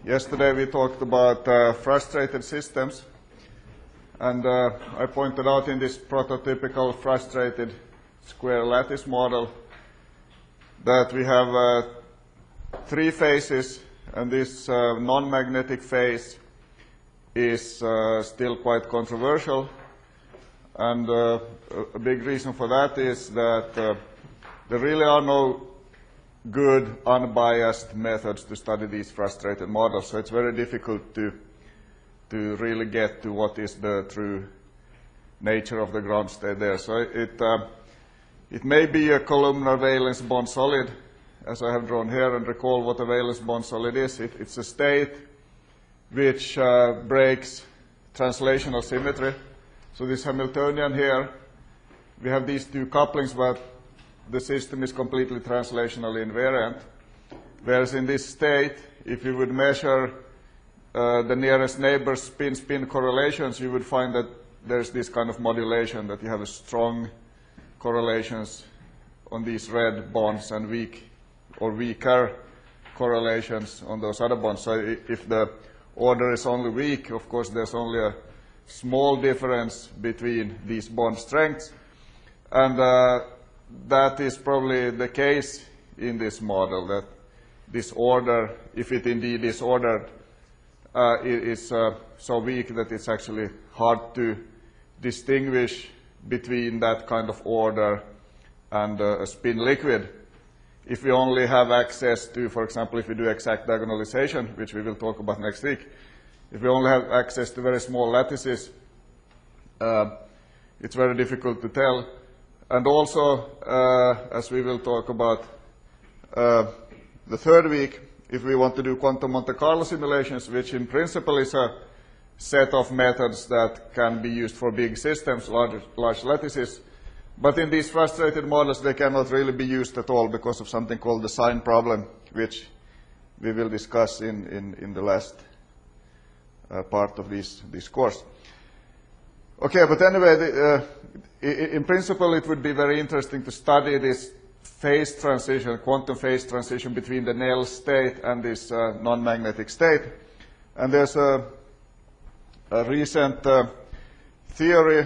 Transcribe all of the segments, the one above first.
Yesterday we talked about frustrated systems, and I pointed out in this prototypical frustrated square lattice model that we have three phases, and this non-magnetic phase is still quite controversial, and a big reason for that is that there really are no good, unbiased methods to study these frustrated models. So it's very difficult to really get to what is the true nature of the ground state there. So it may be a columnar valence bond solid, as I have drawn here, and recall what a valence bond solid is. It's a state which breaks translational symmetry. So this Hamiltonian here, we have these two couplings, but the system is completely translationally invariant. Whereas in this state, if you would measure the nearest neighbor spin-spin correlations, you would find that there's this kind of modulation, that you have a strong correlations on these red bonds and weak or weaker correlations on those other bonds. So if the order is only weak, of course there's only a small difference between these bond strengths, and that is probably the case in this model, that this order, if it indeed is ordered, is so weak that it's actually hard to distinguish between that kind of order and a spin liquid. If we only have access to, for example, if we do exact diagonalization, which we will talk about next week, if we only have access to very small lattices, it's very difficult to tell. And also, as we will talk about the third week, if we want to do quantum Monte Carlo simulations, which in principle is a set of methods that can be used for big systems, large lattices, but in these frustrated models they cannot really be used at all because of something called the sign problem, which we will discuss in the last part of this course. Okay, but anyway, in principle it would be very interesting to study this phase transition, quantum phase transition between the Snell state and this non-magnetic state. And there's a recent theory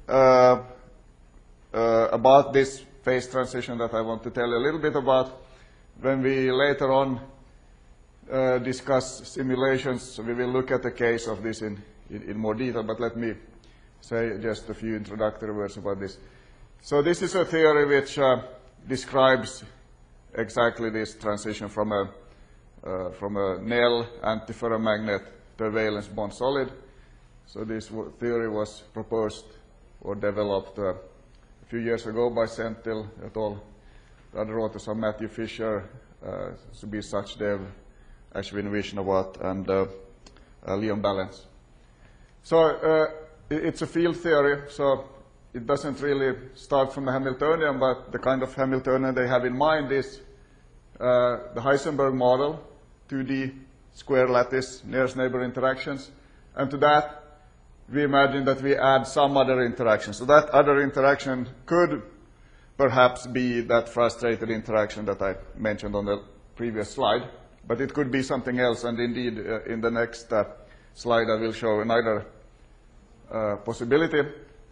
about this phase transition that I want to tell you a little bit about. When we later on discuss simulations, we will look at the case of this in more detail, but let me say just a few introductory words about this. So this is a theory which describes exactly this transition from a Snell antiferromagnet to a valence bond solid. So this theory was proposed or developed a few years ago by Sentil et al. The other authors are Matthew Fisher, Subir Sachdev, Ashwin Vishnawat, and Leon Ballance. So it's a field theory, so it doesn't really start from the Hamiltonian, but the kind of Hamiltonian they have in mind is the Heisenberg model, 2D square lattice nearest neighbor interactions, and to that we imagine that we add some other interaction. So that other interaction could perhaps be that frustrated interaction that I mentioned on the previous slide, but it could be something else, and indeed in the next slide I will show another possibility.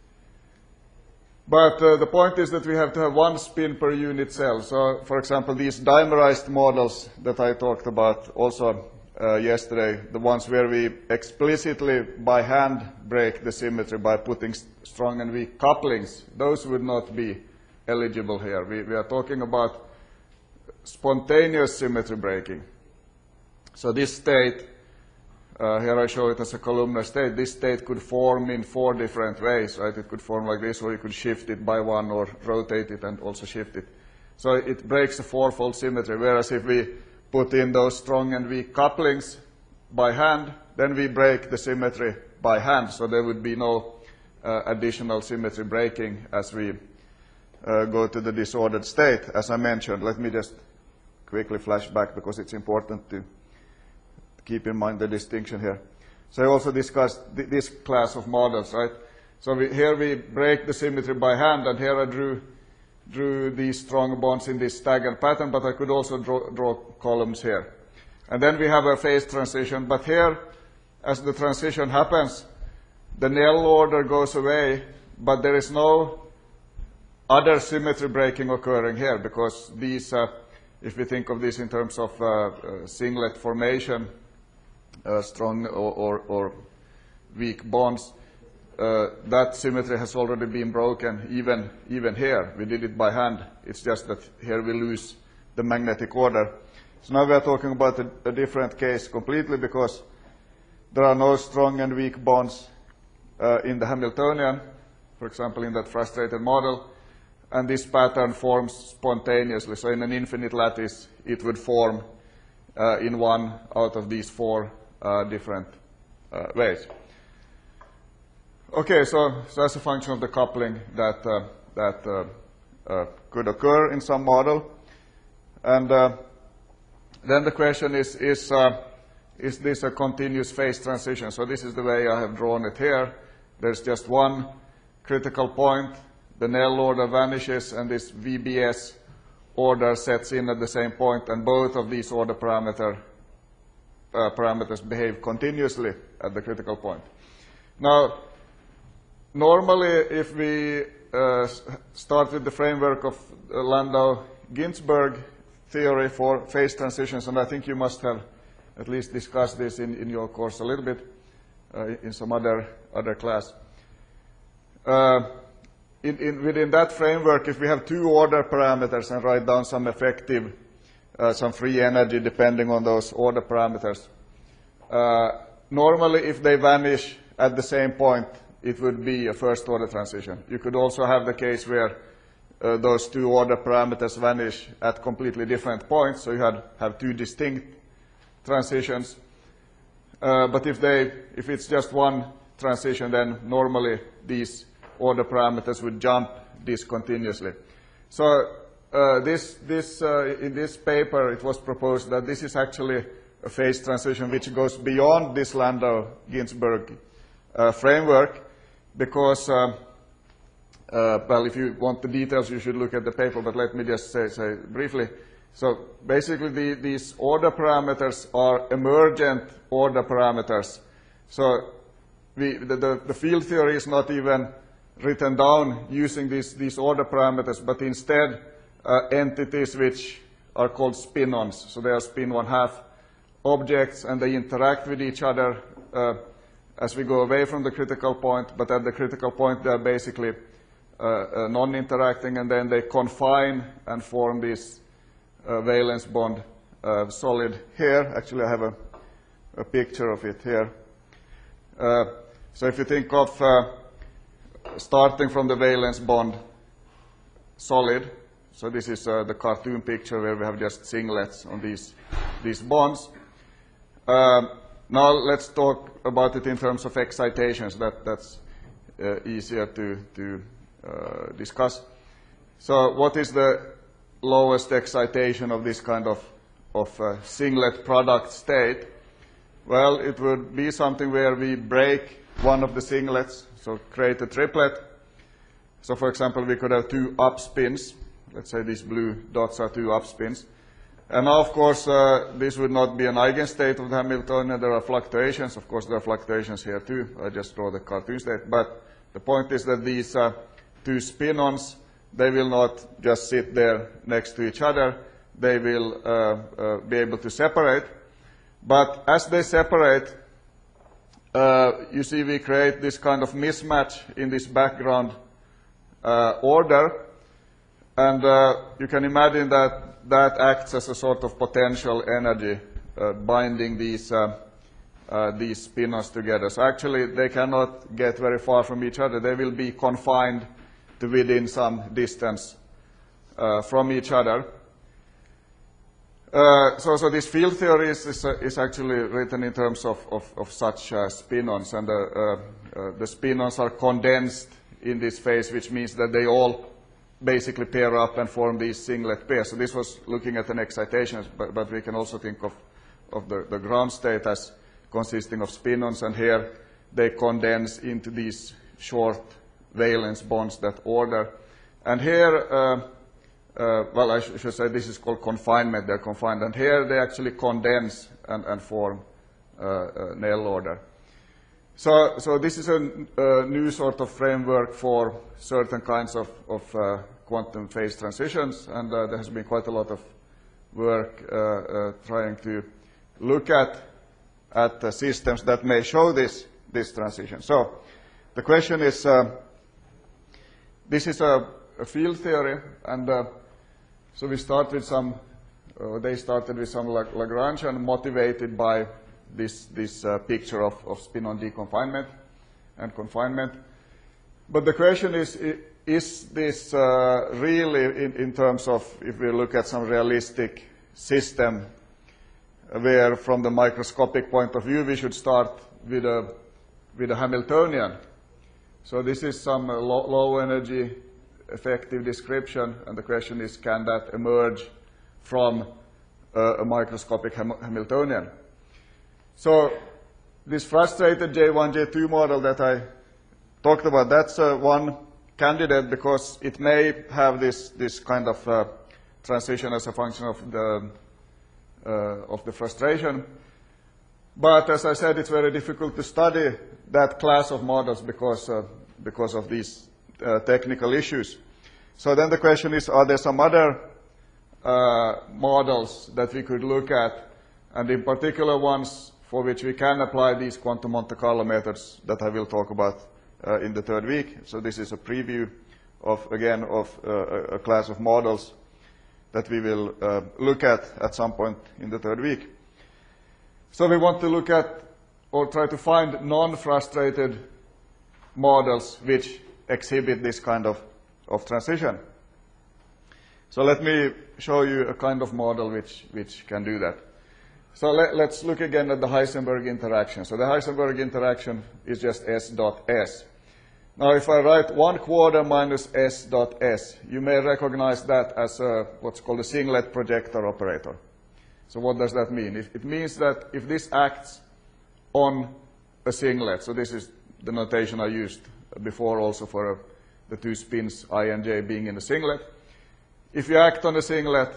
But the point is that we have to have one spin per unit cell. So, for example, these dimerized models that I talked about also yesterday, the ones where we explicitly by hand break the symmetry by putting strong and weak couplings, those would not be eligible here. We are talking about spontaneous symmetry breaking. So this state, here I show it as a columnar state. This state could form in 4 different ways, right? It could form like this, or you could shift it by 1, or rotate it and also shift it. So it breaks a 4-fold symmetry, whereas if we put in those strong and weak couplings by hand, then we break the symmetry by hand. So there would be no additional symmetry breaking as we go to the disordered state, as I mentioned. Let me just quickly flash back because it's important to keep in mind the distinction here. So I also discussed this class of models, right? So here we break the symmetry by hand, and here I drew these strong bonds in this staggered pattern, but I could also draw columns here. And then we have a phase transition. But here, as the transition happens, the Néel order goes away, but there is no other symmetry breaking occurring here, because these, if we think of this in terms of singlet formation, strong or weak bonds, that symmetry has already been broken even here. We did it by hand. It's just that here we lose the magnetic order. So now we are talking about a different case completely, because there are no strong and weak bonds in the Hamiltonian, for example, in that frustrated model, and this pattern forms spontaneously. So in an infinite lattice, it would form in one out of these four different ways. Okay, so as a function of the coupling that could occur in some model. And then the question is this a continuous phase transition? So this is the way I have drawn it here. There's just one critical point, the Néel order vanishes, and this VBS order sets in at the same point, and both of these order parameters behave continuously at the critical point. Now, normally, if we start with the framework of Landau-Ginzburg theory for phase transitions, and I think you must have at least discussed this in your course a little bit in some other class. Within that framework, if we have two order parameters and write down some effective, some free energy depending on those order parameters, normally if they vanish at the same point, it would be a first order transition. You could also have the case where those two order parameters vanish at completely different points, so you have two distinct transitions. But if it's just one transition, then normally these order parameters would jump discontinuously. So in this paper, it was proposed that this is actually a phase transition which goes beyond this Landau-Ginzburg framework, because, well, if you want the details, you should look at the paper, but let me just say briefly. So basically, these order parameters are emergent order parameters. So the field theory is not even written down using these order parameters, but instead entities which are called spin-ons. So they are spin 1/2 objects, and they interact with each other as we go away from the critical point, but at the critical point they are basically non-interacting, and then they confine and form this valence bond solid here. Actually, I have a picture of it here. So if you think of starting from the valence bond solid, so this is the cartoon picture where we have just singlets on these bonds. Now let's talk about it in terms of excitations. That's easier to discuss. So what is the lowest excitation of this kind of singlet product state? Well, it would be something where we break one of the singlets, so create a triplet. So for example, we could have two up spins. Let's say these blue dots are two up spins. And now, of course, this would not be an eigenstate of the Hamiltonian. There are fluctuations. Of course, there are fluctuations here too. I just draw the cartoon state. But the point is that these two spin-ons, they will not just sit there next to each other. They will be able to separate. But as they separate, you see we create this kind of mismatch in this background order. And you can imagine that acts as a sort of potential energy binding these spin-ons together. So actually, they cannot get very far from each other. They will be confined to within some distance from each other. So this field theory is actually written in terms of such spin-ons, and the spin-ons are condensed in this phase, which means that they all basically pair up and form these singlet pairs. So this was looking at an excitation, but we can also think of the ground state as consisting of spin-ons, and here they condense into these short valence bonds that order. And here well, I should say this is called confinement. They're confined, and here they actually condense and form Néel order. So this is a new sort of framework for certain kinds of quantum phase transitions, and there has been quite a lot of work trying to look at the systems that may show this transition. So the question is, this is a field theory, and so we start with some, they started with some Lagrangian motivated by this picture of spin-on deconfinement and confinement. But the question is this really, in terms of, if we look at some realistic system, where from the microscopic point of view we should start with a Hamiltonian. So this is some low energy effective description, and the question is, can that emerge from a microscopic Hamiltonian? So this frustrated J1, J2 model that I talked about, that's one candidate because it may have this kind of transition as a function of the frustration. But as I said, it's very difficult to study that class of models because of these technical issues. So then the question is, are there some other models that we could look at, and in particular ones for which we can apply these quantum Monte Carlo methods that I will talk about in the third week. So this is a preview of a class of models that we will look at some point in the third week. So we want to look at, or try to find non-frustrated models which exhibit this kind of transition. So let me show you a kind of model which can do that. So let's look again at the Heisenberg interaction. So the Heisenberg interaction is just S dot S. Now if I write 1/4 minus S dot S, you may recognize that as what's called a singlet projector operator. So what does that mean? It means that if this acts on a singlet, so this is the notation I used before also for the two spins I and J being in a singlet. If you act on the singlet,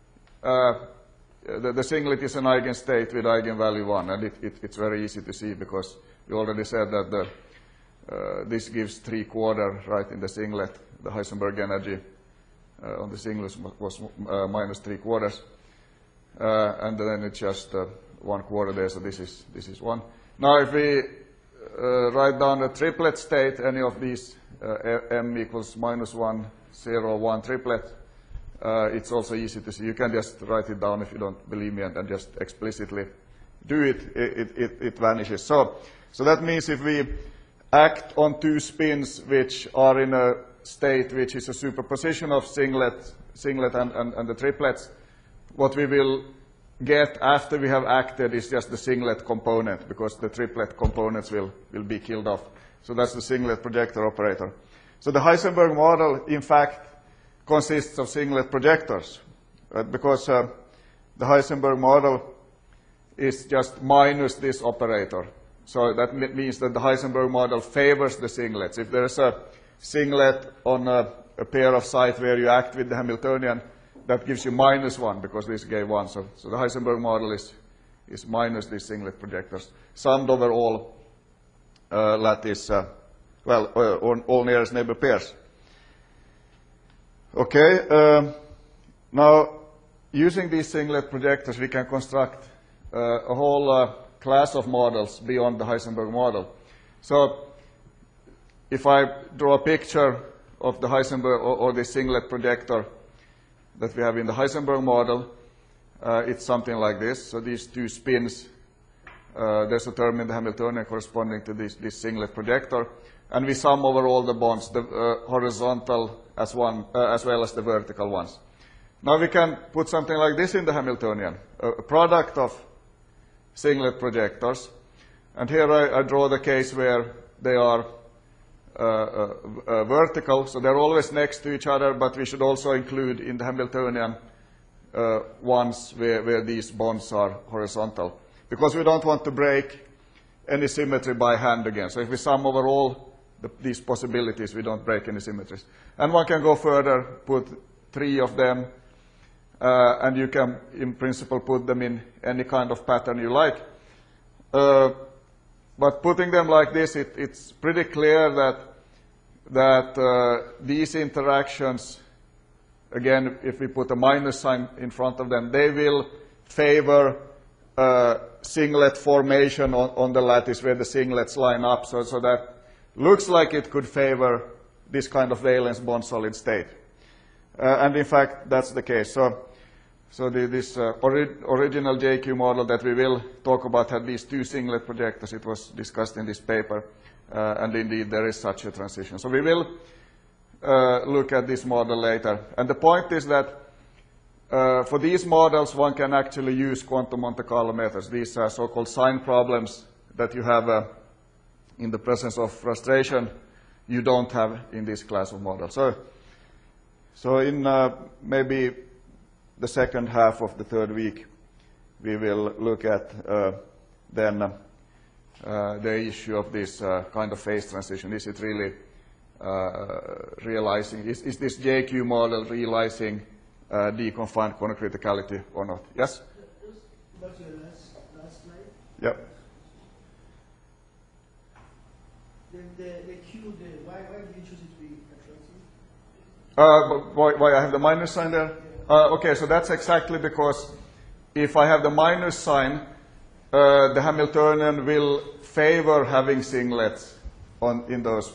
the singlet is an eigenstate with eigenvalue 1, and it's very easy to see because we already said that this gives 3/4 right in the singlet. The Heisenberg energy on the singlet was minus 3/4, and then it's just 1/4 there, so this is 1. Now if we write down a triplet state, any of these m equals -1, 0, 1 triplet, it's also easy to see. You can just write it down if you don't believe me and just explicitly do it. It vanishes. So that means if we act on two spins which are in a state which is a superposition of singlet and the triplets, what we will get after we have acted is just the singlet component, because the triplet components will be killed off. So that's the singlet projector operator. So the Heisenberg model, in fact, consists of singlet projectors, right? Because the Heisenberg model is just minus this operator. So that means that the Heisenberg model favors the singlets. If there's a singlet on a pair of sites where you act with the Hamiltonian, that gives you -1 because this gave 1. So the Heisenberg model is minus these singlet projectors, summed over all lattice, all nearest neighbor pairs. Okay, now using these singlet projectors, we can construct a whole class of models beyond the Heisenberg model. So if I draw a picture of the Heisenberg or the singlet projector that we have in the Heisenberg model, it's something like this. So these two spins, there's a term in the Hamiltonian corresponding to this singlet projector, and we sum over all the bonds, the horizontal as well as the vertical ones. Now we can put something like this in the Hamiltonian, a product of singlet projectors, and here I draw the case where they are vertical, so they're always next to each other, but we should also include in the Hamiltonian ones where these bonds are horizontal, because we don't want to break any symmetry by hand again. So if we sum over all these possibilities, we don't break any symmetries. And one can go further, put 3 of them, and you can, in principle, put them in any kind of pattern you like. But putting them like this, it's pretty clear that these interactions, again, if we put a minus sign in front of them, they will favor singlet formation on the lattice where the singlets line up. So that looks like it could favor this kind of valence bond solid state. And in fact, that's the case. So this original JQ model that we will talk about had these 2 singlet projectors. It was discussed in this paper, and indeed there is such a transition. So we will look at this model later. And the point is that for these models, one can actually use quantum Monte Carlo methods. These are so-called sign problems that you have in the presence of frustration you don't have in this class of models. So in maybe the second half of the 3rd week, we will look at then the issue of this kind of phase transition. Is it really realizing, is this JQ model realizing deconfined quantum criticality or not? Yes? What's your last slide? Yep. The Q, why did you choose it to be attractive? Why I have the minus sign there? Okay, so that's exactly because if I have the minus sign, the Hamiltonian will favor having singlets in those.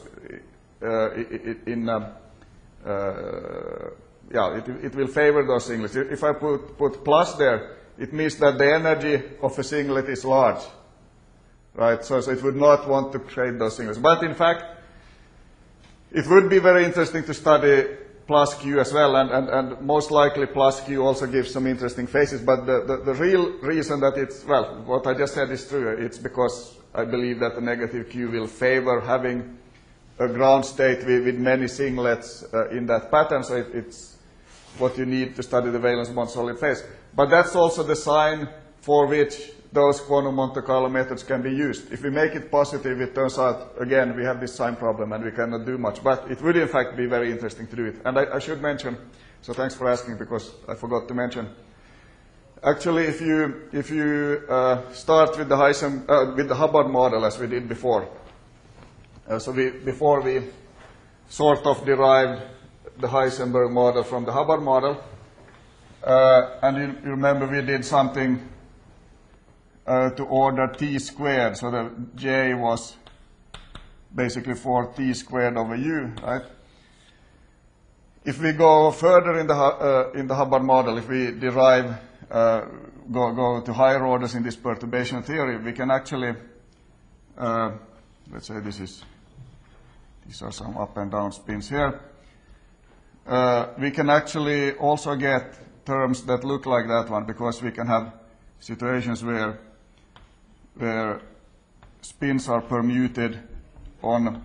It will favor those singlets. If I put plus there, it means that the energy of a singlet is large, right? So it would not want to create those singlets. But in fact, it would be very interesting to study plus Q as well, and most likely plus Q also gives some interesting phases, but the real reason that it's, well, what I just said is true. It's because I believe that the negative Q will favor having a ground state with many singlets in that pattern, so it's what you need to study the valence bond solid phase. But that's also the sign for which those quantum Monte Carlo methods can be used. If we make it positive, it turns out, again, we have this sign problem and we cannot do much. But it would, in fact, be very interesting to do it. And I should mention, so thanks for asking because I forgot to mention. Actually, if you start with the Hubbard model as we did before, before we sort of derived the Heisenberg model from the Hubbard model, and you remember we did something to order t squared, so the j was basically 4t squared over u, right? If we go further in the Hubbard model, if we derive, go to higher orders in this perturbation theory, we can actually, let's say these are some up and down spins here. We can actually also get terms that look like that one, because we can have situations where spins are permuted on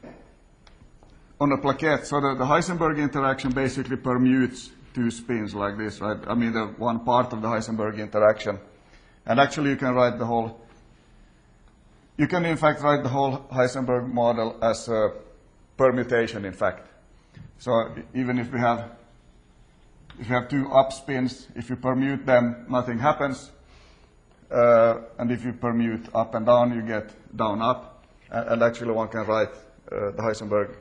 a plaquette. So the Heisenberg interaction basically permutes 2 spins like this, right? I mean, the one part of the Heisenberg interaction. And actually you can write the whole, you can in fact write the whole Heisenberg model as a permutation, in fact. So even if we have 2 up spins, if you permute them, nothing happens. And if you permute up and down, you get down up. And actually one can write the Heisenberg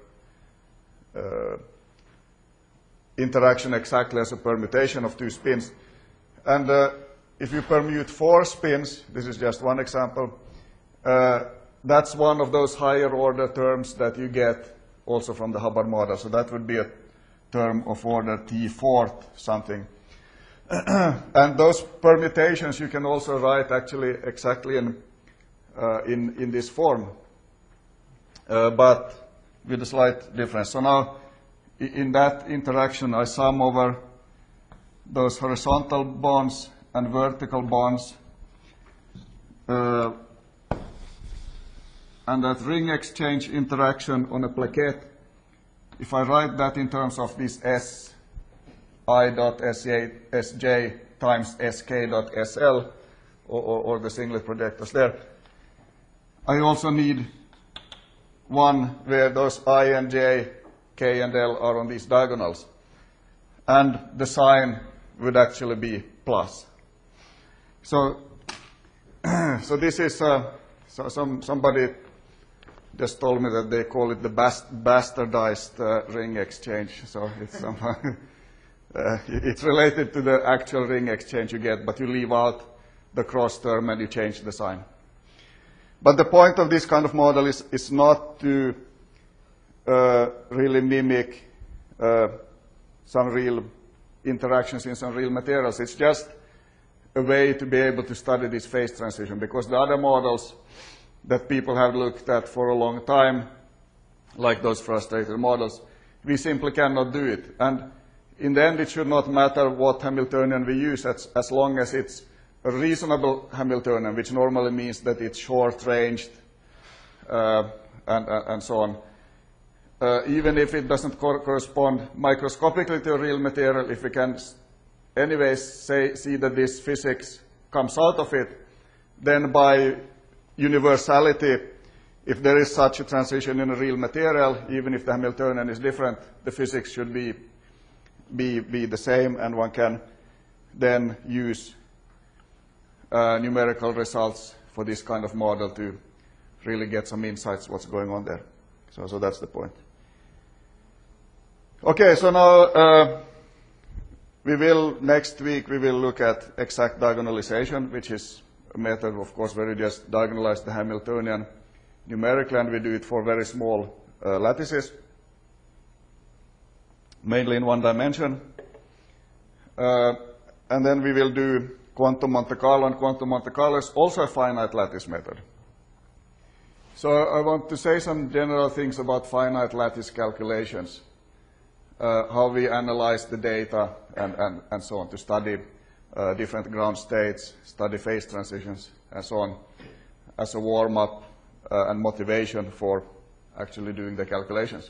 interaction exactly as a permutation of 2 spins. And if you permute 4 spins, this is just one example, that's one of those higher order terms that you get also from the Hubbard model. So that would be a term of order T4 something. And those permutations you can also write actually exactly in this form, but with a slight difference. So now in that interaction I sum over those horizontal bonds and vertical bonds, and that ring exchange interaction on a plaquette, if I write that in terms of this S I dot Sj times Sk dot Sl, or the singlet projectors there, I also need one where those I and J, K and L are on these diagonals. and the sign would actually be plus. So, so this is somebody just told me that they call it the bastardized ring exchange. So it's somehow it's related to the actual ring exchange you get, but you leave out the cross term and you change the sign. But the point of this kind of model is not to really mimic some real interactions in some real materials. It's just a way to be able to study this phase transition, because the other models that people have looked at for a long time, like those frustrated models, we simply cannot do it. And in the end, it should not matter what Hamiltonian we use, as long as it's a reasonable Hamiltonian, which normally means that it's short-ranged and so on. Even if it doesn't correspond microscopically to a real material, if we can anyways see that this physics comes out of it, then by universality, if there is such a transition in a real material, even if the Hamiltonian is different, the physics should be the same, and one can then use numerical results for this kind of model to really get some insights what's going on there. So that's the point. Okay, so now next week we will look at exact diagonalization, which is a method, of course, where you just diagonalize the Hamiltonian numerically, and we do it for very small lattices, mainly in one dimension. And then we will do quantum Monte Carlo, and quantum Monte Carlo is also a finite lattice method. So I want to say some general things about finite lattice calculations, how we analyze the data and so on, to study different ground states, study phase transitions, and so on, as a warm-up and motivation for actually doing the calculations.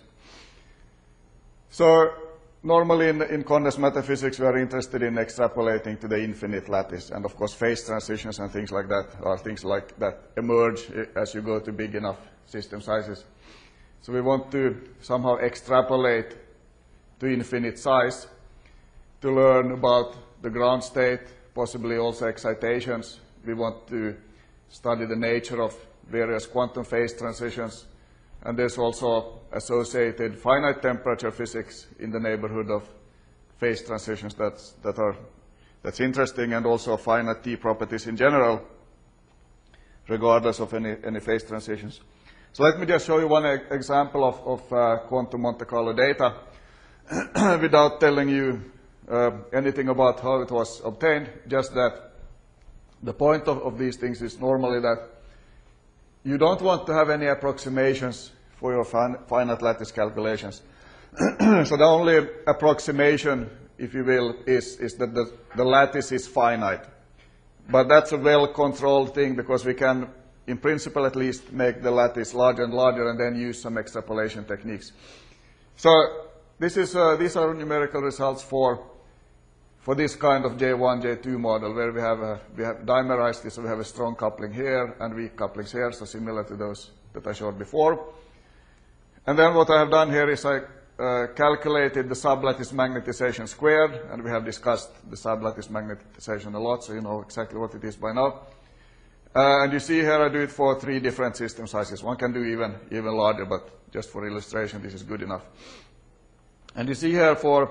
So normally in condensed matter physics, we are interested in extrapolating to the infinite lattice. And of course, phase transitions and things like that are things like that emerge as you go to big enough system sizes. So we want to somehow extrapolate to infinite size to learn about the ground state, possibly also excitations. We want to study the nature of various quantum phase transitions. And there's also associated finite temperature physics in the neighborhood of phase transitions that's interesting, and also finite T properties in general, regardless of any phase transitions. So let me just show you one example of quantum Monte Carlo data without telling you anything about how it was obtained, just that the point of these things is normally that you don't want to have any approximations for your finite lattice calculations. So the only approximation, if you will, is that the lattice is finite. But that's a well-controlled thing, because we can, in principle at least, make the lattice larger and larger and then use some extrapolation techniques. So these are numerical results for this kind of J1, J2 model, where we have dimerized this, so we have a strong coupling here and weak couplings here, so similar to those that I showed before. And then what I have done here is I calculated the sublattice magnetization squared, and we have discussed the sublattice magnetization a lot, so you know exactly what it is by now. And you see here I do it for 3 different system sizes. One can do even larger, but just for illustration, this is good enough. And you see here for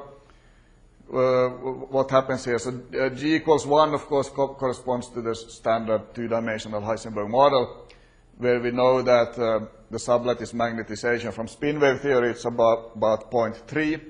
what happens here. So G equals 1, of course, corresponds to the standard 2-dimensional Heisenberg model, where we know that the sublattice magnetization from spin wave theory is about 0.3.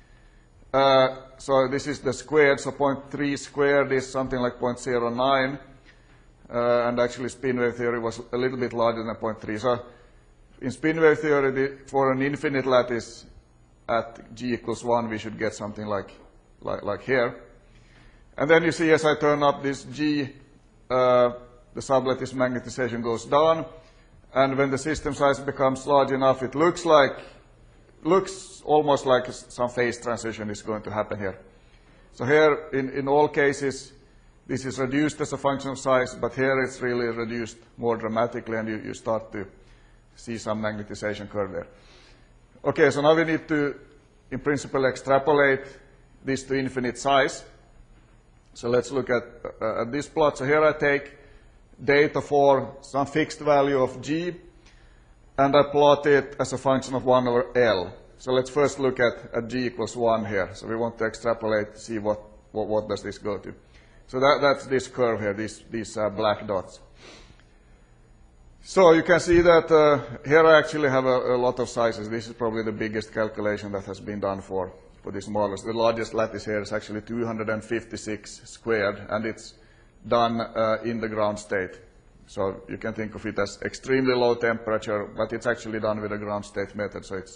So this is the squared, so 0.3 squared is something like 0.09. And actually spin wave theory was a little bit larger than 0.3. So in spin wave theory, for an infinite lattice at G equals 1, we should get something like here. And then you see as I turn up this G, the sublattice magnetization goes down. And when the system size becomes large enough, it looks almost like some phase transition is going to happen here. So here, in all cases, this is reduced as a function of size, but here it's really reduced more dramatically, and you start to see some magnetization curve there. Okay, so now we need to, in principle, extrapolate this to infinite size. So let's look at this plot. So here I take data for some fixed value of g, and I plot it as a function of 1 over L. So let's first look at g equals 1 here. So we want to extrapolate to see what does this go to. So that's this curve here, these black dots. So you can see that here I actually have a lot of sizes. This is probably the biggest calculation that has been done for these models. The largest lattice here is actually 256 squared, and it's done in the ground state. So you can think of it as extremely low temperature, but it's actually done with a ground state method, so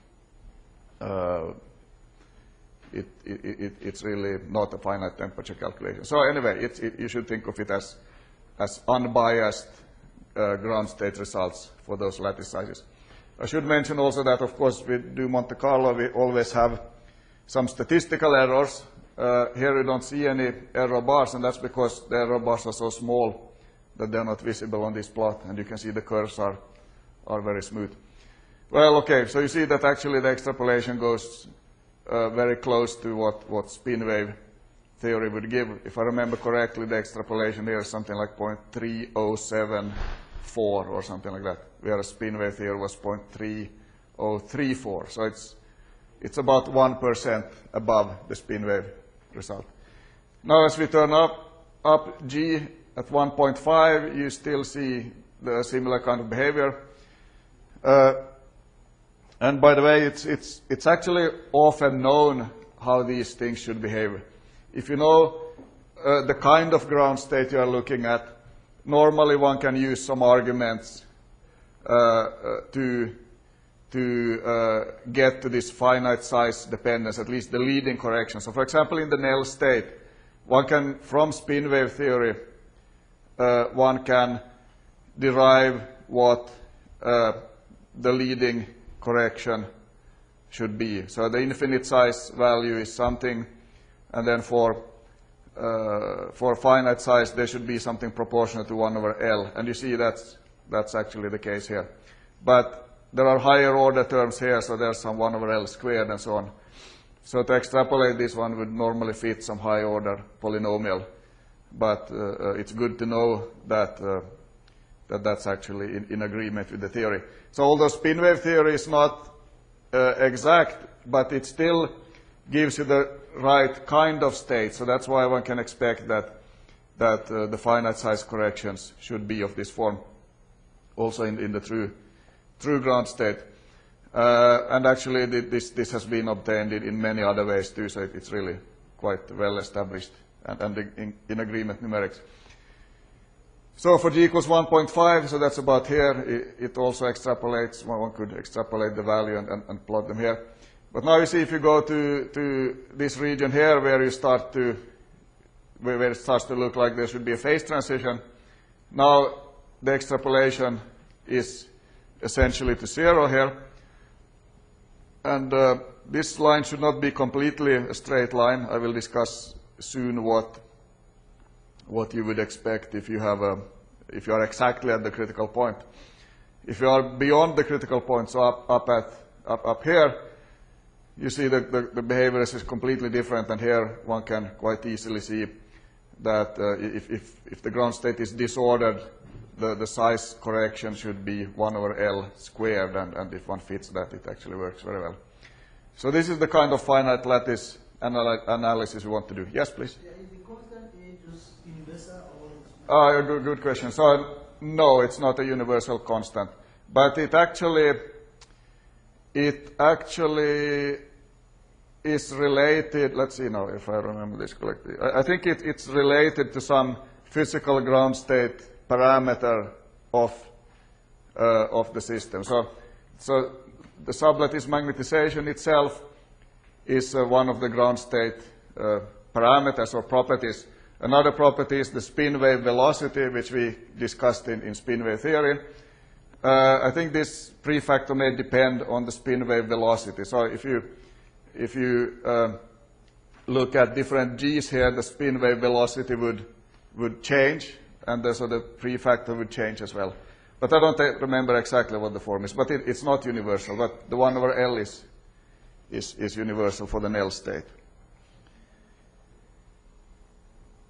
it's really not a finite temperature calculation. So anyway, you should think of it as unbiased ground state results for those lattice sizes. I should mention also that, of course, we do Monte Carlo, we always have some statistical errors. Here you don't see any error bars, and that's because the error bars are so small that they're not visible on this plot, and you can see the curves are very smooth. Well, okay, so you see that actually the extrapolation goes very close to what spin wave theory would give. If I remember correctly, the extrapolation here is something like 0.3074 or something like that, whereas spin wave theory was 0.3034. So it's about 1% above the spin wave result. Now, as we turn up G at 1.5, you still see the similar kind of behavior. And by the way, it's actually often known how these things should behave. If you know the kind of ground state you are looking at, normally one can use some arguments to get to this finite size dependence, at least the leading correction. So for example, in the Nell state, one can, from spin wave theory, one can derive what the leading correction should be. So the infinite size value is something, and then for finite size, there should be something proportional to 1 over L. And you see that's actually the case here. But there are higher order terms here, so there's some 1 over L squared and so on. So to extrapolate this one would normally fit some high order polynomial. But it's good to know that that's actually in agreement with the theory. So although spin wave theory is not exact, but it still gives you the right kind of state. So that's why one can expect that the finite size corrections should be of this form, also in the true ground state. And actually this has been obtained in many other ways too, so it's really quite well established and in agreement numerics. So for g equals 1.5, so that's about here, it also extrapolates. One could extrapolate the value and plot them here. But now you see, if you go to this region here where it starts to look like there should be a phase transition, now the extrapolation is essentially to 0 here. And this line should not be completely a straight line. I will discuss soon what you would expect if you are exactly at the critical point. If you are beyond the critical point, so up here, you see the behavior is completely different, and here one can quite easily see that if the ground state is disordered, the size correction should be 1 over L squared, and if one fits that, it actually works very well. So this is the kind of finite lattice analysis we want to do. Yes, please? Yeah, is the constant A just universal or? Good question. So no, it's not a universal constant, but it actually is related. Let's see now if I remember this correctly. I think it's related to some physical ground state parameter of the system. So the sublattice magnetization itself is one of the ground state parameters or properties. Another property is the spin wave velocity, which we discussed in spin wave theory. I think this prefactor may depend on the spin wave velocity. So if you look at different g's here, the spin wave velocity would change, and so the prefactor would change as well. But I don't remember exactly what the form is. But it's not universal. But the 1 over L is universal for the Nell state.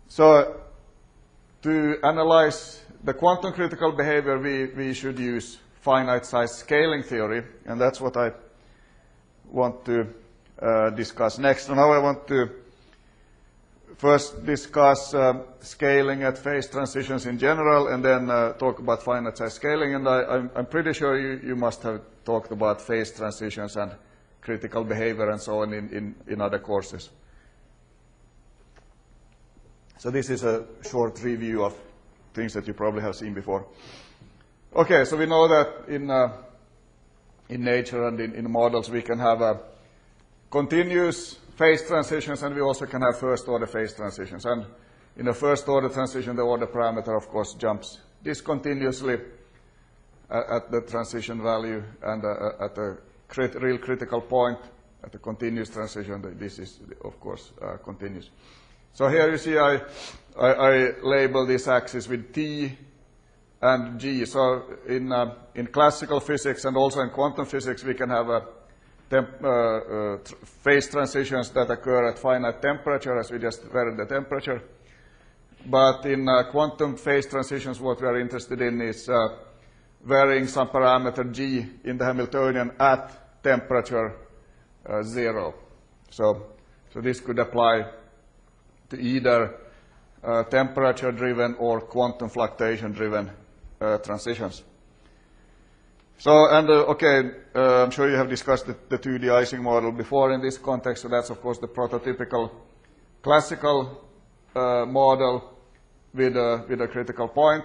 So to analyze the quantum critical behavior, we should use finite size scaling theory, and that's what I want to discuss next. So now I want to first discuss scaling at phase transitions in general, and then talk about finite size scaling. And I'm pretty sure you must have talked about phase transitions and critical behavior and so on in other courses. So this is a short review of things that you probably have seen before. Okay, so we know that in nature and in models we can have continuous phase transitions, and we also can have first-order phase transitions. And in a first-order transition, the order parameter, of course, jumps discontinuously at the transition value, and at the real critical point, at the continuous transition, this is, of course, continuous. So here you see I label this axis with T and G. So in classical physics and also in quantum physics, we can have phase transitions that occur at finite temperature, as we just varied the temperature. But in quantum phase transitions, what we are interested in is varying some parameter G in the Hamiltonian at temperature 0. So this could apply to either temperature-driven or quantum fluctuation-driven transitions. So, and okay, I'm sure you have discussed the 2D Ising model before in this context, so that's of course the prototypical classical model with a critical point.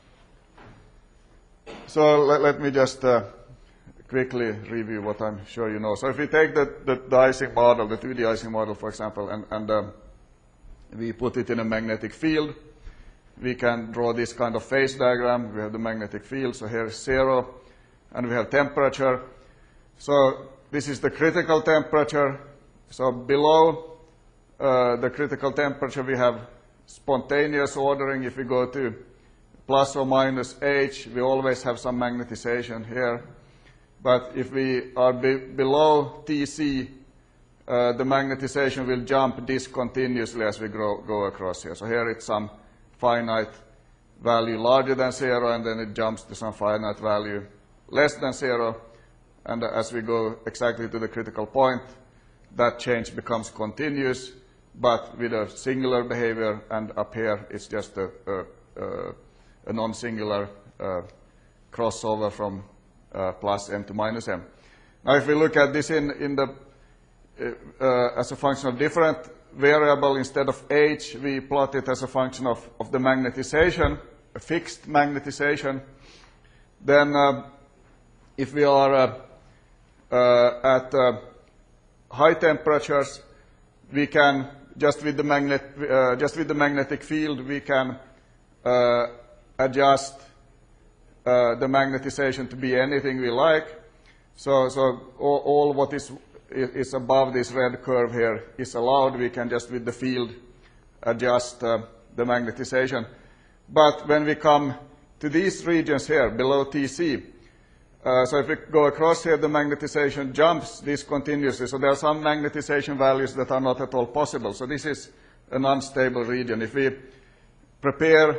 So let me just quickly review what I'm sure you know. So if we take the Ising model, the 2D Ising model, for example, and we put it in a magnetic field, we can draw this kind of phase diagram. We have the magnetic field, so here is 0, and we have temperature. So this is the critical temperature. So below the critical temperature, we have spontaneous ordering. If we go to plus or minus h, we always have some magnetization here. But if we are below Tc, the magnetization will jump discontinuously as we go across here. So here it's some finite value larger than 0, and then it jumps to some finite value less than 0. And as we go exactly to the critical point, that change becomes continuous, but with a singular behavior, and up here it's just a non-singular crossover from plus m to minus m. Now if we look at this in the as a function of different variable, instead of h, we plot it as a function of the magnetization, a fixed magnetization. Then if we are at high temperatures, we can, just with the magnetic field, we can adjust the magnetization to be anything we like. So all what is above this red curve here is allowed. We can just with the field adjust the magnetization. But when we come to these regions here below Tc, so if we go across here, the magnetization jumps discontinuously. So there are some magnetization values that are not at all possible. So this is an unstable region. If we prepare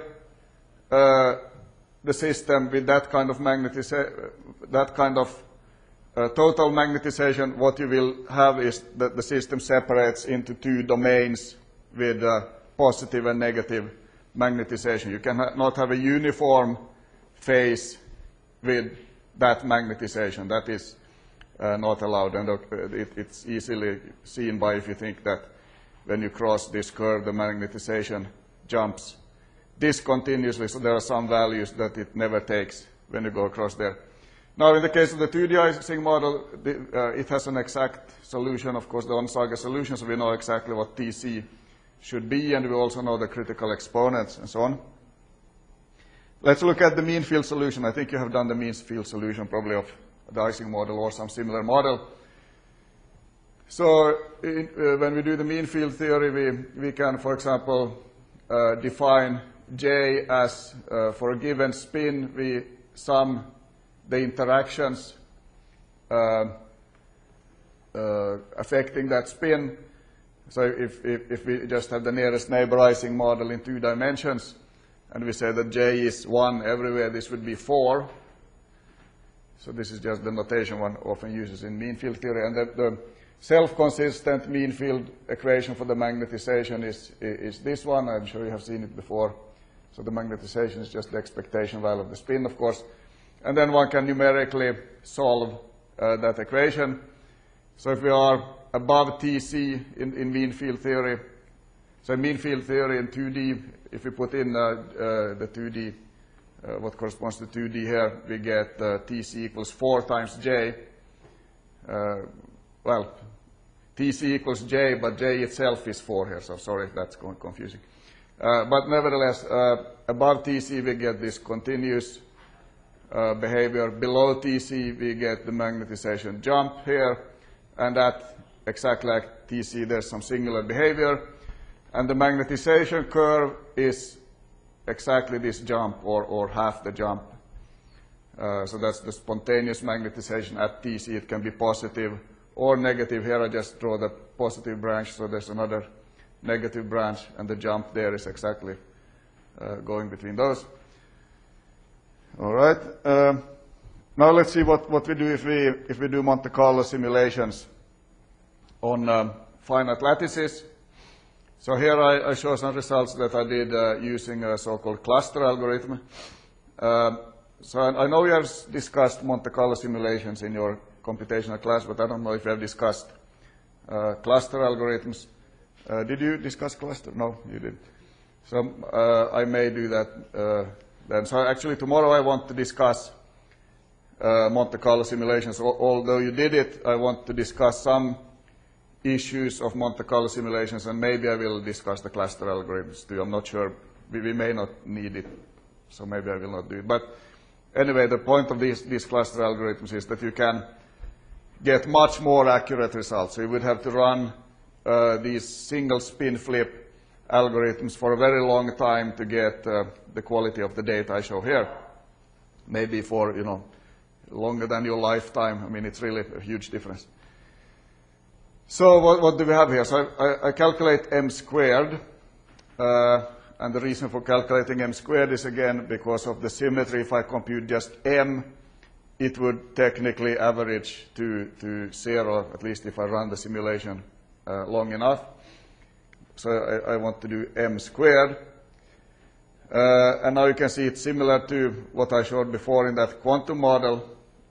the system with that kind of total magnetization, what you will have is that the system separates into two domains with positive and negative magnetization. You cannot have a uniform phase with that magnetization. That is not allowed, and it's easily seen by if you think that when you cross this curve, the magnetization jumps discontinuously, so there are some values that it never takes when you go across there. Now, in the case of the 2D Ising model, it has an exact solution, of course, the Onsager solution, so we know exactly what Tc should be, and we also know the critical exponents and so on. Let's look at the mean field solution. I think you have done the mean field solution probably of the Ising model or some similar model. So when we do the mean field theory, we can, for example, define J as, for a given spin, we sum the interactions affecting that spin. So if we just have the nearest neighbor Ising model in 2 dimensions, and we say that J is 1 everywhere, this would be 4. So this is just the notation one often uses in mean field theory. And the self-consistent mean field equation for the magnetization is this one. I'm sure you have seen it before. So the magnetization is just the expectation value of the spin, of course. And then one can numerically solve that equation. So if we are above TC in mean field theory, so mean field theory in 2D, if we put in the 2D, what corresponds to 2D here, we get TC equals 4 times J. Well, TC equals J, but J itself is 4 here, so sorry if that's confusing. But nevertheless, above TC we get this continuous behavior. Below TC we get the magnetization jump here, and that exactly like TC, there's some singular behavior. And the magnetization curve is exactly this jump, or half the jump. So that's the spontaneous magnetization at TC. It can be positive or negative. Here I just draw the positive branch, so there's another negative branch, and the jump there is exactly going between those. All right. Now let's see what we do if we do Monte Carlo simulations on finite lattices. So here I show some results that I did using a so-called cluster algorithm. So I know you have discussed Monte Carlo simulations in your computational class, but I don't know if you have discussed cluster algorithms. Did you discuss cluster? No, you didn't. So I may do that then. So actually tomorrow I want to discuss Monte Carlo simulations. Although you did it, I want to discuss some issues of Monte Carlo simulations, and maybe I will discuss the cluster algorithms too. I'm not sure. We may not need it, so maybe I will not do it. But anyway, the point of these cluster algorithms is that you can get much more accurate results. So you would have to run these single spin flip algorithms for a very long time to get the quality of the data I show here. Maybe for, longer than your lifetime. I mean, it's really a huge difference. So what do we have here? So I calculate m squared. And the reason for calculating m squared is, again, because of the symmetry. If I compute just m, it would technically average to 0, at least if I run the simulation long enough. So I want to do m squared. And now you can see it's similar to what I showed before in that quantum model,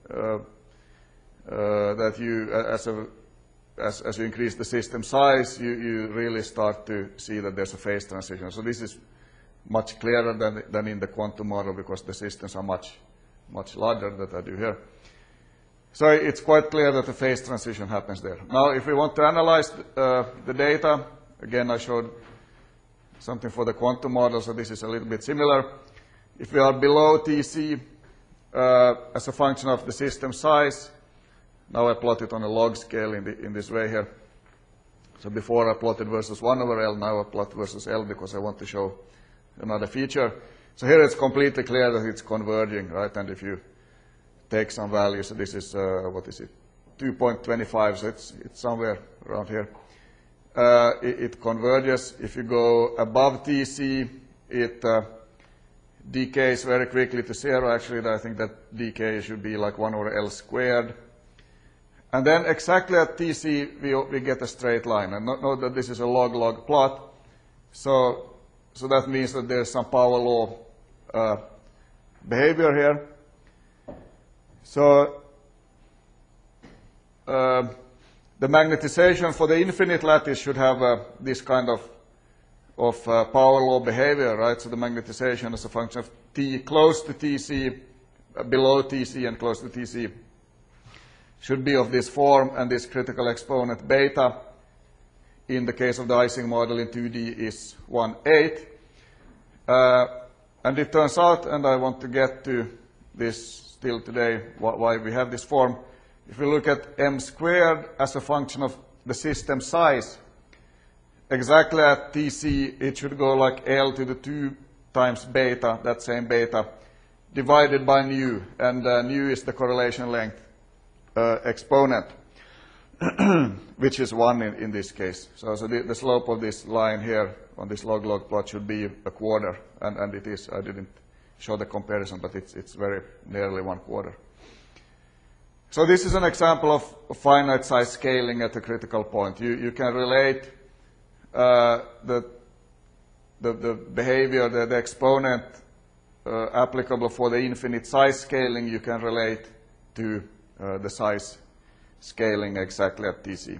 that you, as you increase the system size, you really start to see that there's a phase transition. So this is much clearer than in the quantum model, because the systems are much larger that I do here. So it's quite clear that the phase transition happens there. Now, if we want to analyze the data, again, I showed something for the quantum model, so this is a little bit similar. If we are below TC as a function of the system size, now I plot it on a log scale in this way here. So before I plotted versus 1 over L, now I plot versus L because I want to show another feature. So here it's completely clear that it's converging, right? And if you take some value, so this is, what is it, 2.25, so it's somewhere around here. It converges. If you go above TC, it decays very quickly to 0. Actually, I think that decay should be like 1 over L squared. And then exactly at TC, we get a straight line. And note that this is a log-log plot. So that means that there's some power law behavior here. So the magnetization for the infinite lattice should have this kind of power law behavior, right? So the magnetization as a function of T close to TC, below TC and close to TC, should be of this form, and this critical exponent beta, in the case of the Ising model in 2D, is 1/8. And it turns out, and I want to get to this still today, why we have this form. If we look at m squared as a function of the system size, exactly at TC, it should go like L to the 2 times beta, that same beta, divided by nu, and nu is the correlation length exponent. which is 1 in this case. So the slope of this line here on this log-log plot should be a quarter, and it is. I didn't show the comparison, but it's very nearly 1/4. So this is an example of finite size scaling at a critical point. You can relate the behavior, the exponent applicable for the infinite size scaling, you can relate to the size scaling exactly at TC.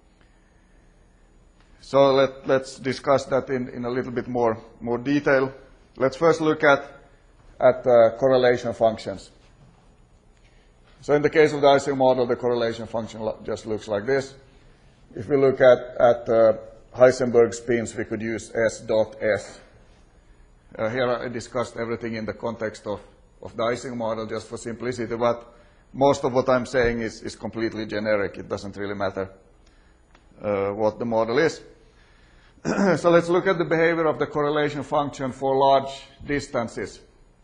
So let's discuss that in a little bit more detail. Let's first look at correlation functions. So in the case of the Ising model, the correlation function just looks like this. If we look at Heisenberg spins, we could use S dot S. Here I discussed everything in the context of the Ising model just for simplicity, but most of what I'm saying is completely generic. It doesn't really matter what the model is. So let's look at the behavior of the correlation function for large distances.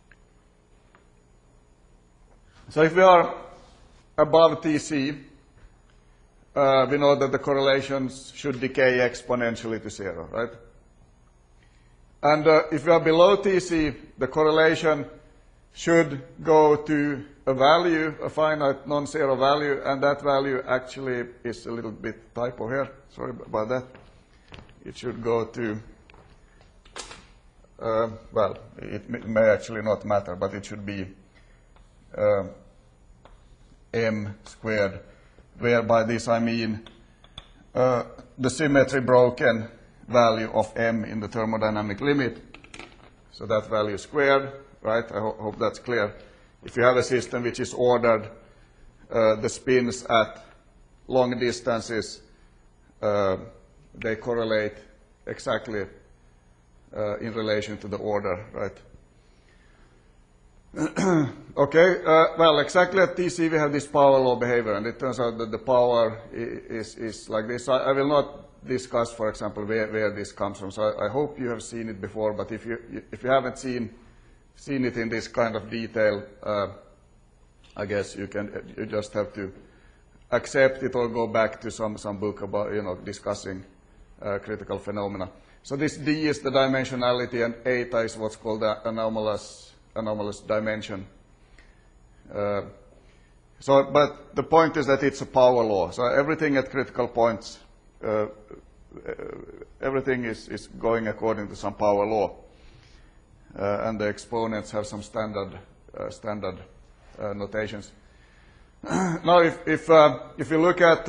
So if we are above TC, we know that the correlations should decay exponentially to 0, right? And if we are below TC, the correlation should go to a value, a finite non-zero value, and that value actually is a little bit typo here. Sorry about that. It should go to, well, it may actually not matter, but it should be m squared, where by this I mean the symmetry broken value of m in the thermodynamic limit. So that value squared, right? I hope that's clear. If you have a system which is ordered, the spins at long distances, they correlate exactly in relation to the order, right? Okay, well, exactly at TC we have this power law behavior, and it turns out that the power is like this. I will not discuss, for example, where this comes from. So I hope you have seen it before, but if you haven't seen it in this kind of detail, I guess you just have to accept it or go back to some book about discussing critical phenomena. So this D is the dimensionality, and eta is what's called the anomalous dimension. But the point is that it's a power law. So everything at critical points, everything is going according to some power law, and the exponents have some standard notations. Now, if you look at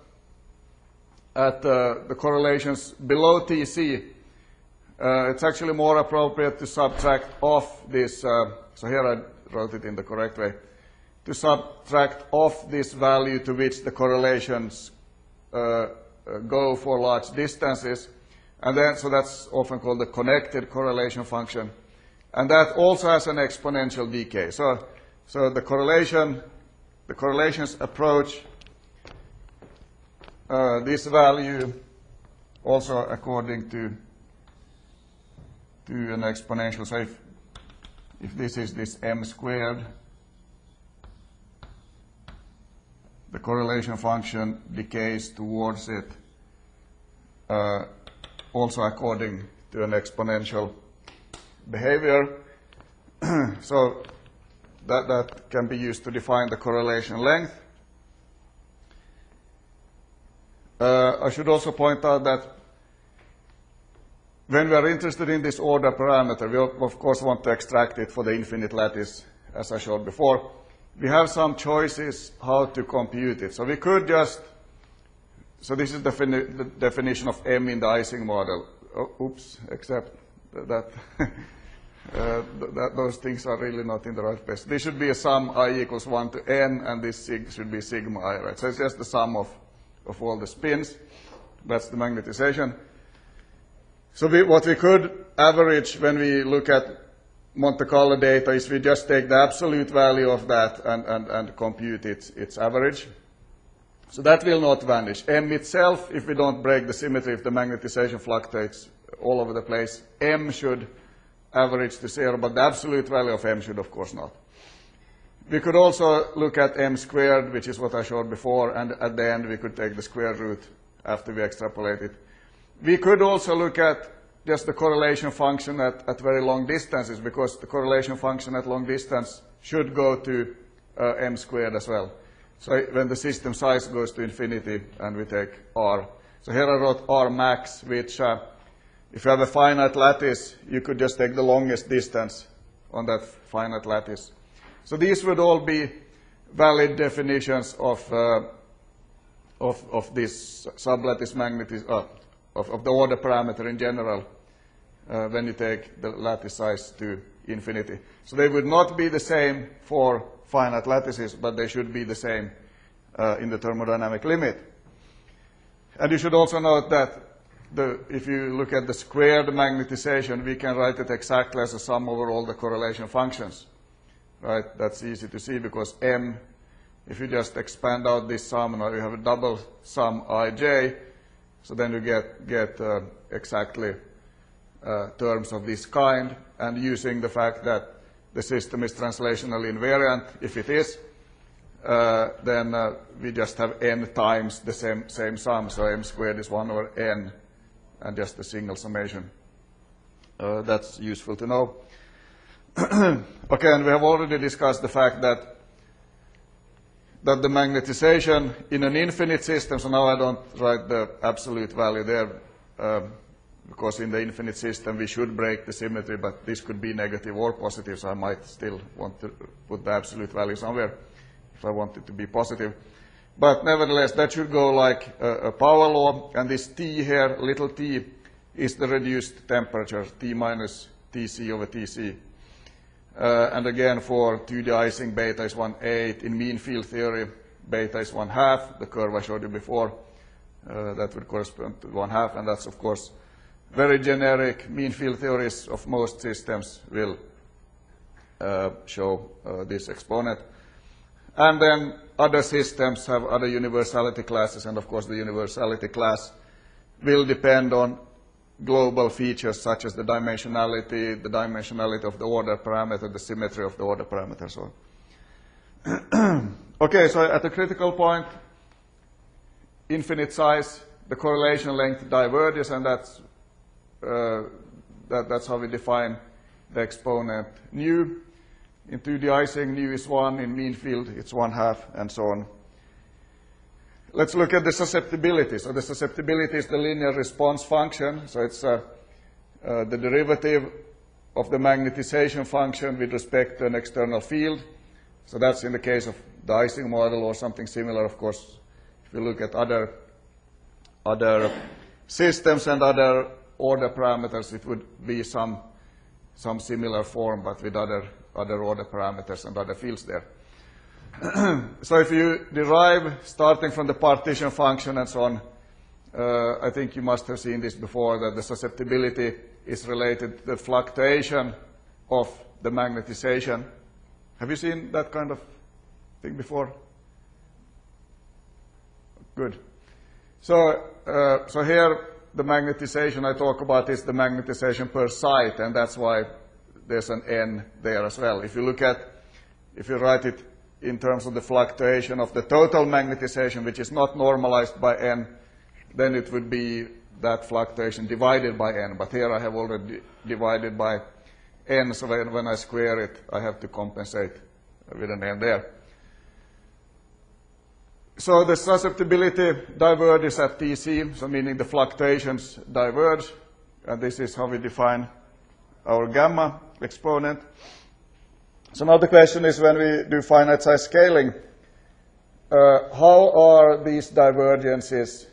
the correlations below TC, it's actually more appropriate to subtract off this, so here I wrote it in the correct way, to subtract off this value to which the correlations go for large distances, and then, so that's often called the connected correlation function, and that also has an exponential decay. So the correlations approach this value also according to an exponential. So if this is this m squared, the correlation function decays towards it also according to an exponential behavior. So that can be used to define the correlation length. I should also point out that when we are interested in this order parameter, we of course want to extract it for the infinite lattice, as I showed before. We have some choices how to compute it. So we could just, so this is the definition of m in the Ising model. Oh, oops, except that those things are really not in the right place. This should be a sum I equals 1 to n, and this sig should be sigma I, right? So it's just the sum of all the spins. That's the magnetization. So what we could average when we look at Monte Carlo data is we just take the absolute value of that and compute its average. So that will not vanish. M itself, if we don't break the symmetry, if the magnetization fluctuates all over the place, M should average to 0, but the absolute value of M should of course not. We could also look at m squared, which is what I showed before, and at the end we could take the square root after we extrapolate it. We could also look at just the correlation function at very long distances, because the correlation function at long distance should go to m squared as well. So when the system size goes to infinity and we take r. So here I wrote r max, which if you have a finite lattice, you could just take the longest distance on that finite lattice. So these would all be valid definitions of this sublattice magnetism, of the order parameter in general, when you take the lattice size to infinity. So they would not be the same for finite lattices, but they should be the same in the thermodynamic limit. And you should also note that if you look at the squared magnetization, we can write it exactly as a sum over all the correlation functions. Right? That's easy to see because m, if you just expand out this sum, now you have a double sum ij, so then you get exactly terms of this kind, and using the fact that the system is translationally invariant, if it is, then we just have n times the same sum, so m squared is 1 over n, and just a single summation. That's useful to know. Okay, and we have already discussed the fact that the magnetization in an infinite system, so now I don't write the absolute value there, because in the infinite system we should break the symmetry, but this could be negative or positive, so I might still want to put the absolute value somewhere if I want it to be positive. But nevertheless, that should go like a power law, and this T here, little t, is the reduced temperature, T minus Tc over Tc. And again, for 2D Ising, beta is 1/8. In mean field theory, beta is 1/2. The curve I showed you before, that would correspond to 1/2, and that's, of course, very generic. Mean field theories of most systems will show this exponent. And then other systems have other universality classes, and of course the universality class will depend on global features such as the dimensionality of the order parameter, the symmetry of the order parameter, so on. Okay, so at a critical point, infinite size, the correlation length diverges, and that's how we define the exponent nu. In 2D Ising, nu is 1. In mean field, it's 1/2, and so on. Let's look at the susceptibility. So the susceptibility is the linear response function. So it's the derivative of the magnetization function with respect to an external field. So that's in the case of the Ising model or something similar. Of course, if you look at other systems and other order parameters, it would be some similar form, but with other order parameters and other fields there. So if you derive, starting from the partition function and so on, I think you must have seen this before, that the susceptibility is related to the fluctuation of the magnetization. Have you seen that kind of thing before? Good. So here, the magnetization I talk about is the magnetization per site, and that's why there's an n there as well. If you write it in terms of the fluctuation of the total magnetization, which is not normalized by n, then it would be that fluctuation divided by n. But here I have already divided by n, so when I square it, I have to compensate with an n there. So the susceptibility diverges at Tc, so meaning the fluctuations diverge, and this is how we define our gamma exponent. So now the question is, when we do finite size scaling, how are these divergences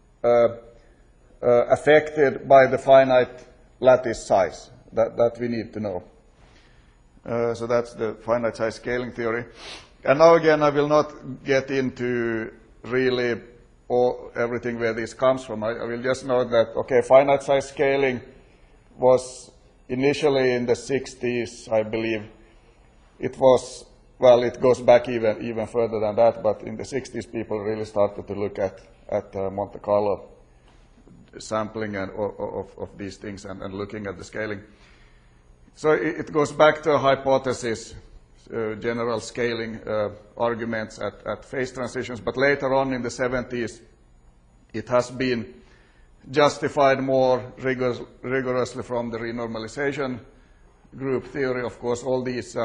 affected by the finite lattice size? That we need to know. So that's the finite size scaling theory. And now again, I will not get into really everything where this comes from. I will just note that, okay, finite size scaling was initially in the 60s, I believe. It was, well, it goes back even further than that, but in the 60s, people really started to look at Monte Carlo sampling of these things and looking at the scaling. So it goes back to a hypothesis. general scaling arguments at phase transitions. But later on in the 70s, it has been justified more rigorously from the renormalization group theory. Of course, all these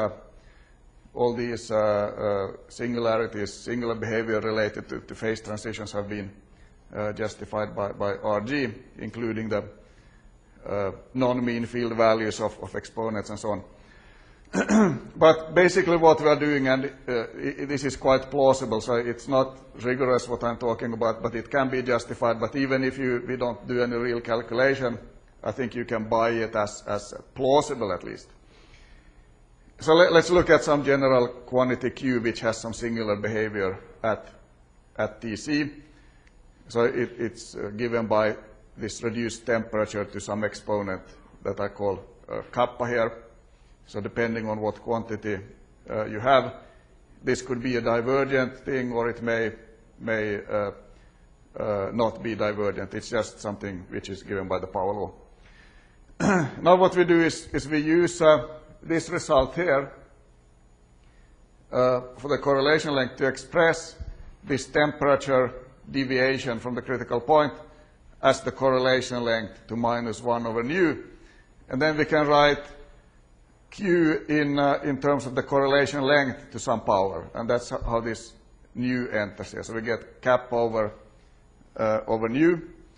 singularities, singular behavior related to phase transitions have been justified by RG, including the non-mean field values of exponents and so on. But basically what we are doing, and this is quite plausible, so it's not rigorous what I'm talking about, but it can be justified. But even if we don't do any real calculation, I think you can buy it as plausible at least. So let's look at some general quantity Q which has some singular behavior at Tc. So it's given by this reduced temperature to some exponent that I call kappa here. So depending on what quantity you have, this could be a divergent thing, or it may not be divergent. It's just something which is given by the power law. Now what we do is we use this result here for the correlation length to express this temperature deviation from the critical point as the correlation length to -1 over nu. And then we can write Q in terms of the correlation length to some power. And that's how this nu enters here. So we get kappa over nu.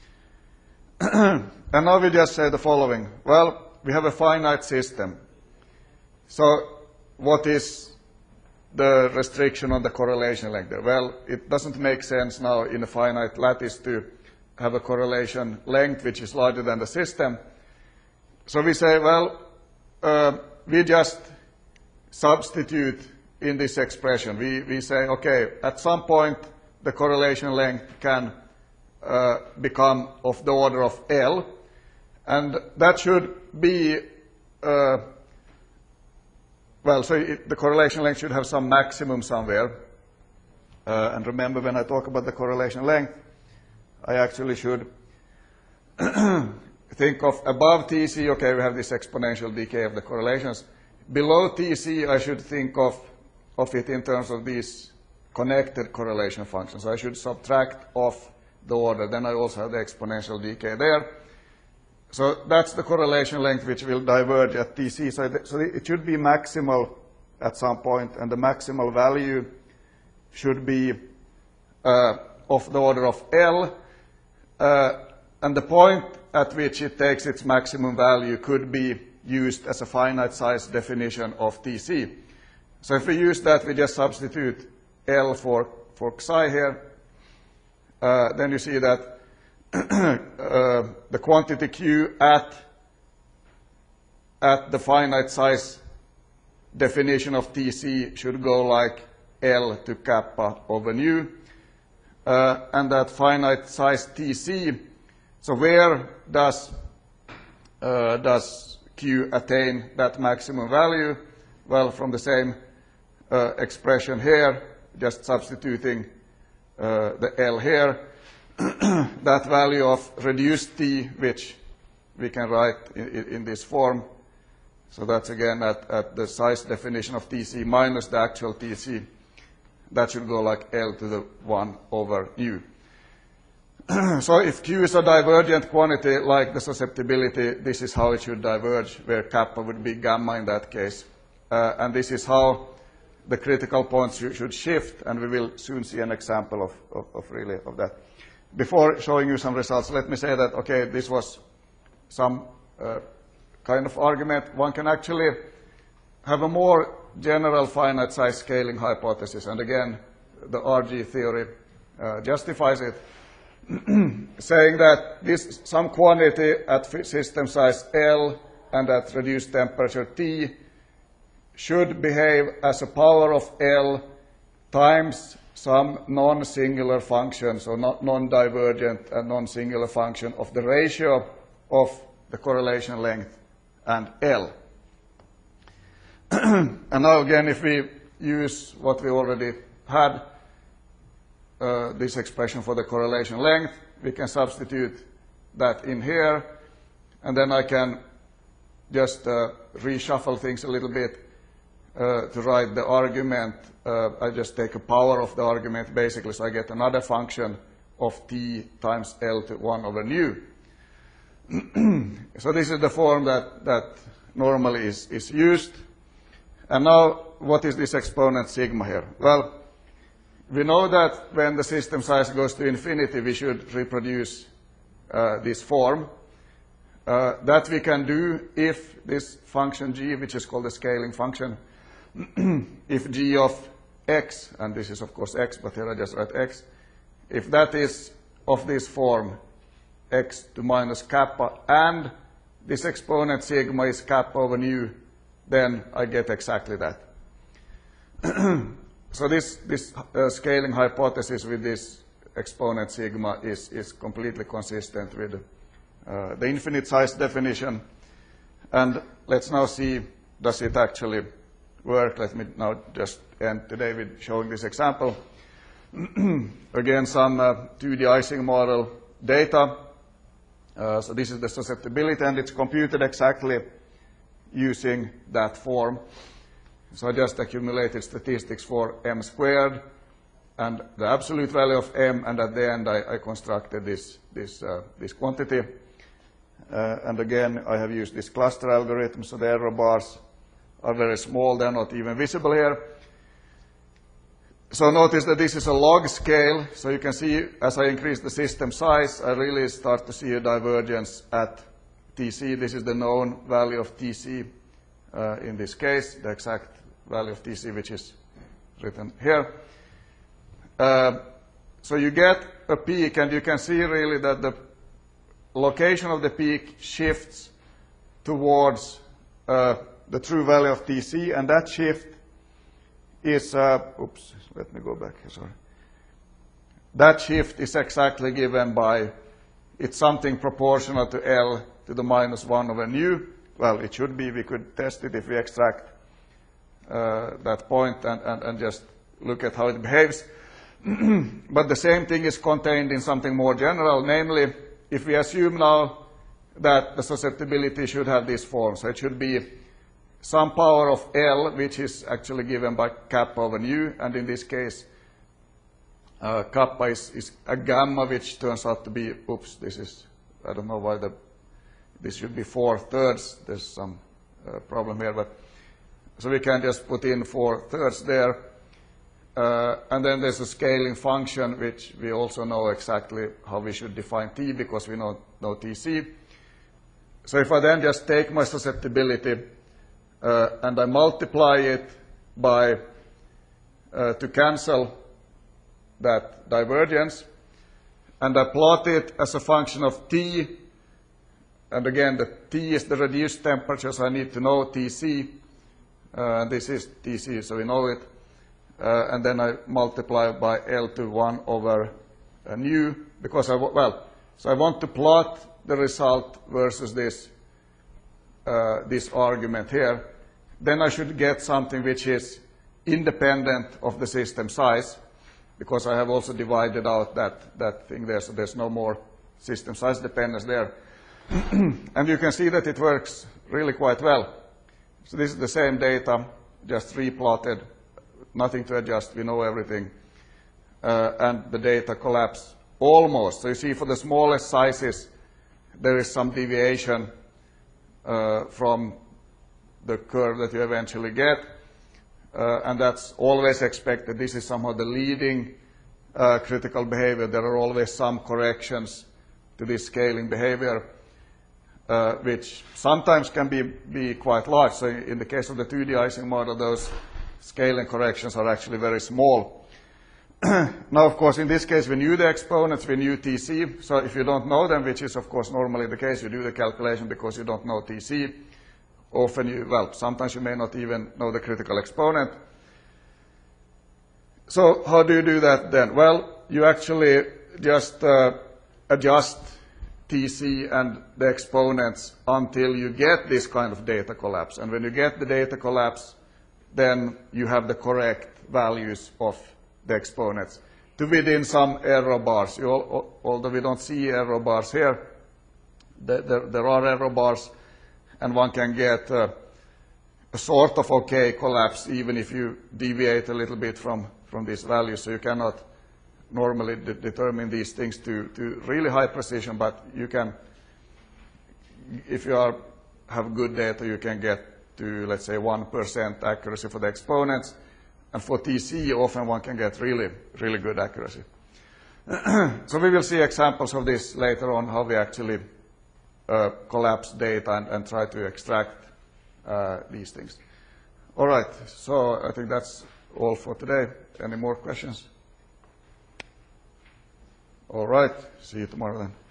And now we just say the following. Well, we have a finite system. So what is the restriction on the correlation length there? Well, it doesn't make sense now in a finite lattice to have a correlation length which is larger than the system. So we say, well, we just substitute in this expression. We say, okay, at some point the correlation length can become of the order of L, and that should be well, so the correlation length should have some maximum somewhere. And remember, when I talk about the correlation length, I actually should think of above Tc, okay, we have this exponential decay of the correlations. Below Tc, I should think of it in terms of these connected correlation functions. I should subtract off the order. Then I also have the exponential decay there. So that's the correlation length which will diverge at Tc. So it should be maximal at some point, and the maximal value should be of the order of L. And the point at which it takes its maximum value could be used as a finite size definition of Tc. So if we use that, we just substitute L for psi here. Then you see that the quantity Q at the finite size definition of Tc should go like L to kappa over nu. And that finite size Tc, so where does Q attain that maximum value? Well, from the same expression here, just substituting the L here, that value of reduced T, which we can write in this form. So that's again at the size definition of Tc minus the actual Tc. That should go like L to the 1 over nu. So if Q is a divergent quantity like the susceptibility, this is how it should diverge, where kappa would be gamma in that case. And this is how the critical points should shift, and we will soon see an example of that. Before showing you some results, let me say that, okay, this was some kind of argument. One can actually have a more general finite size scaling hypothesis, and again, the RG theory justifies it, saying that this some quantity at system size L and at reduced temperature T should behave as a power of L times some non-singular function, so not non-divergent and non-singular function of the ratio of the correlation length and L. And now again, if we use what we already had, this expression for the correlation length, we can substitute that in here, and then I can just reshuffle things a little bit. to write the argument, I just take a power of the argument basically, so I get another function of t times L to 1 over nu. So this is the form that normally is used. And now, what is this exponent sigma here? Well, we know that when the system size goes to infinity, we should reproduce this form. That we can do if this function g, which is called the scaling function, if g of x, and this is of course x, but here I just write x, if that is of this form, x to minus kappa, and this exponent sigma is kappa over nu, then I get exactly that. So this scaling hypothesis with this exponent sigma is completely consistent with the infinite size definition. And let's now see, does it actually work? Let me now just end today with showing this example. Again, some 2D Ising model data. So this is the susceptibility, and it's computed exactly using that form. So I just accumulated statistics for m squared and the absolute value of m, and at the end I constructed this quantity. And again, I have used this cluster algorithm, so the error bars are very small, they're not even visible here. So notice that this is a log scale, so you can see as I increase the system size, I really start to see a divergence at Tc. This is the known value of Tc in this case, the exact value of Tc, which is written here. So you get a peak, and you can see really that the location of the peak shifts towards the true value of Tc, and that shift is, oops, let me go back here, sorry. That shift is exactly given by, it's something proportional to L to the minus 1 over nu. Well, it should be, we could test it if we extract that point and just look at how it behaves. But the same thing is contained in something more general, namely, if we assume now that the susceptibility should have this form, so it should be some power of L, which is actually given by kappa over nu, and in this case, kappa is a gamma, which turns out to be, oops, this is, I don't know why this should be 4/3, there's some problem here, but so we can just put in 4/3 there, and then there's a scaling function, which we also know exactly how we should define t, because we know Tc. So if I then just take my susceptibility, and I multiply it by, to cancel that divergence, and I plot it as a function of t, and again, the t is the reduced temperature, so I need to know Tc, this is Tc, so we know it, and then I multiply by L to 1 over nu, because so I want to plot the result versus this argument here. Then I should get something which is independent of the system size, because I have also divided out that thing there, so there's no more system size dependence there. And you can see that it works really quite well. So this is the same data, just replotted, nothing to adjust, we know everything. And the data collapse almost. So you see for the smallest sizes, there is some deviation from the curve that you eventually get, and that's always expected. This is somehow the leading critical behavior. There are always some corrections to this scaling behavior, which sometimes can be quite large. So in the case of the 2D Ising model, those scaling corrections are actually very small. Now, of course, in this case, we knew the exponents, we knew Tc. So if you don't know them, which is, of course, normally the case, you do the calculation because you don't know Tc. Often, sometimes you may not even know the critical exponent. So how do you do that then? Well, you actually just adjust Tc and the exponents until you get this kind of data collapse. And when you get the data collapse, then you have the correct values of the exponents to within some error bars. Although we don't see error bars here, there are error bars, and one can get a sort of okay collapse, even if you deviate a little bit from these values. So you cannot normally determine these things to really high precision, but you can, if you have good data, you can get to, let's say, 1% accuracy for the exponents. And for TC, often one can get really, really good accuracy. So we will see examples of this later on, how we actually collapse data and try to extract these things. All right, so I think that's all for today. Any more questions? All right, see you tomorrow then.